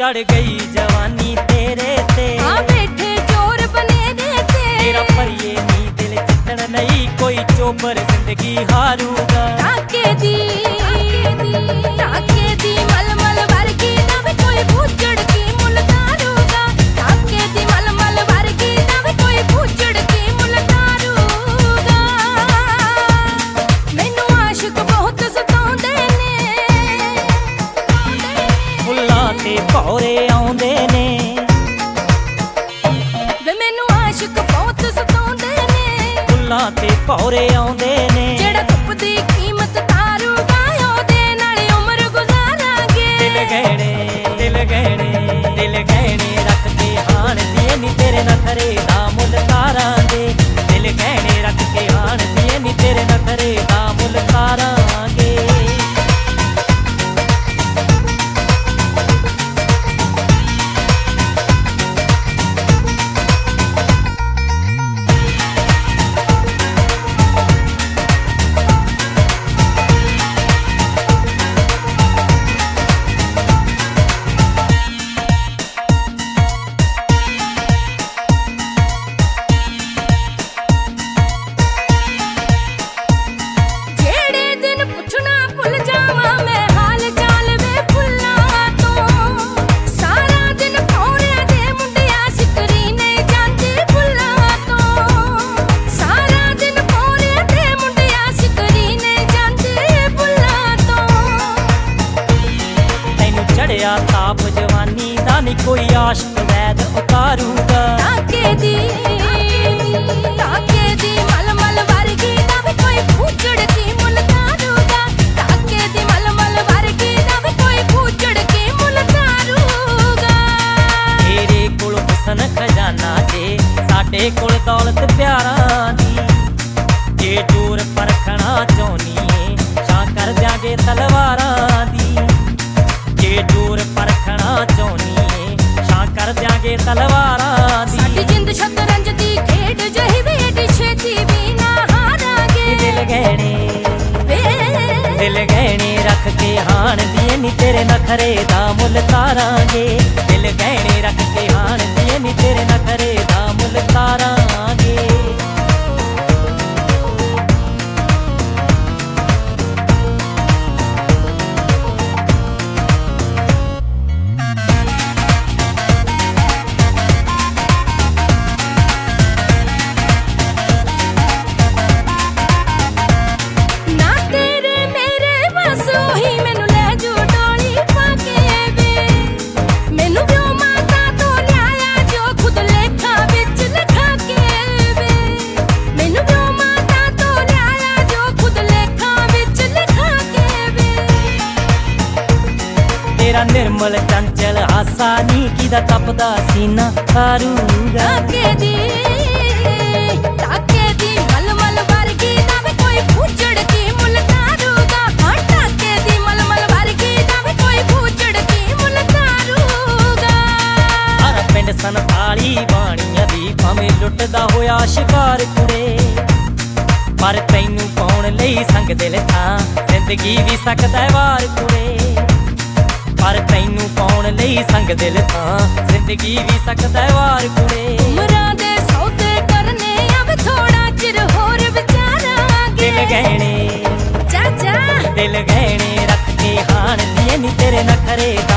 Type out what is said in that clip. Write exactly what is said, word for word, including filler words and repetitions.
चढ़ गई जवानी तेरे ते, हाँ बैठे चोर बने देते। तेरा परिये नी दिल जितन नहीं कोई चोबर जिंदगी हारूगा। टाके दी टाके दी मलमल वर्गी ना भी कोई भूचड़ की मुल तारूगा। टाके दी मलमल वर्गी ना भी कोई भूचड़ की मुल तारूगा। मैनू आशिक बहुत सताउंदे ने, फुल्लां ते भौरे आउंदे ने। वे मैनू आशिक बहुत सताउंदे ने, फुल्लां ते भौरे आउंदे ने। जेड़ा धुप दी कीमत तारूगा ओदे नाल उम्र गुजारांगे। दिल गहने दिल गहने दिल गहने रख के हाण दिए नी तेरे नखरे दा मुल तारांगे। दिल गहने रख के हाण दिए नी तेरे नखरे दा मुल तारांगे। ताप जवानी दा नी कोई आशिक वैद उतारूगा। टाके दी टाके दी मलमल वर्गी दा भी कोई भूचड़ की मुल तारूगा। टाके दी मलमल वर्गी दा भी कोई भूचड़ की मुल तारूगा। तेरे कोल हुसन खजाना जे साडे कोल दौलत प्यारां दी। जे जोर परखना चाहुनी है छां कर दियांगे तलवारां दी। जे जोर परखना चाहुनी है छां कर दियांगे तलवारां दी। साडी जिंद शतरंज दी खेड जही वेट छेती भी ना हारांगे। दिल गहने दिल गहने रख के हाण दिए नी तेरे नखरे दा मुल तारांगे। दिल गहने रख के हाण दिए नी तेरे नखरे दा मुल तारांगे। तेरा निर्मल चंचल हासा नी कीदा तपदा सीना तारूगा। टाके दी टाके दी मलमल वर्गी दा भी कोई भूचड़ की मुल तारूगा। हाँ टाके दी मलमल वर्गी दा भी कोई भूचड़ की मुल तारूगा। हर पिंड संताली बाणियां दी भावें लुटदा होया शिकार कुड़े। पर तैनू पाउण लई संग दिल थां जिंदगी भी सकदा है वार कुड़े। पर तैनू पाउण लई संग दिल थां जिंदगी भी सकदा है वार कुड़े। उमरां दे सौदे करने अब थोड़ा चिर होर विचारांगे। दिल गहने चाचा दिल गहने रख के हाण दिए नी तेरे नखरे दा